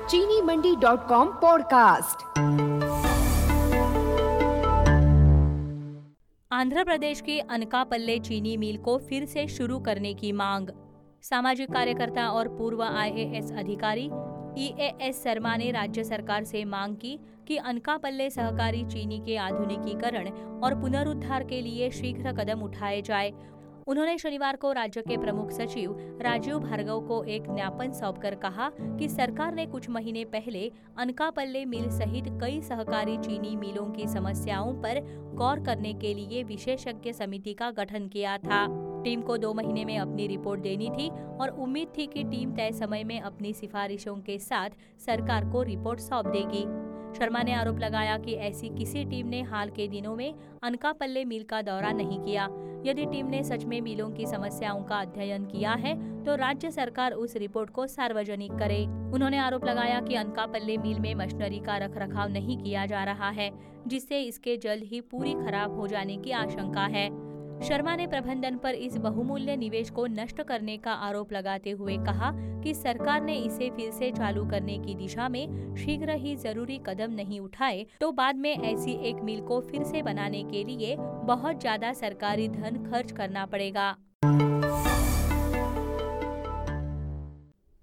चीनीमंडी.com podcast. Andhra Pradesh की अनकापल्ले चीनी मिल को फिर से शुरू करने की मांग। सामाजिक कार्यकर्ता और पूर्व IAS अधिकारी EAS शर्मा ने राज्य सरकार से मांग की कि अनकापल्ले सहकारी चीनी के आधुनिकीकरण और पुनरुद्धार के लिए शीघ्र कदम उठाए जाए। उन्होंने शनिवार को राज्य के प्रमुख सचिव राजीव भार्गव को एक ज्ञापन सौंपकर कहा कि सरकार ने कुछ महीने पहले अनकापल्ले मिल सहित कई सहकारी चीनी मिलों की समस्याओं पर गौर करने के लिए विशेषज्ञ समिति का गठन किया था। टीम को 2 महीने में अपनी रिपोर्ट देनी थी और उम्मीद थी कि टीम तय समय में अपनी सिफारिशों के साथ सरकार को रिपोर्ट सौंप देगी। शर्मा ने आरोप लगाया कि ऐसी किसी टीम ने हाल के दिनों में अनकापल्ले मिल का दौरा नहीं किया। यदि टीम ने सच में मिलों की समस्याओं का अध्ययन किया है तो राज्य सरकार उस रिपोर्ट को सार्वजनिक करे। उन्होंने आरोप लगाया कि अनकापल्ले मिल में मशीनरी का रखरखाव नहीं किया जा रहा है, जिससे इसके जल्द ही पूरी खराब हो जाने की आशंका है। शर्मा ने प्रबंधन पर इस बहुमूल्य निवेश को नष्ट करने का आरोप लगाते हुए कहा कि सरकार ने इसे फिर से चालू करने की दिशा में शीघ्र ही जरूरी कदम नहीं उठाए तो बाद में ऐसी एक मिल को फिर से बनाने के लिए बहुत ज्यादा सरकारी धन खर्च करना पड़ेगा।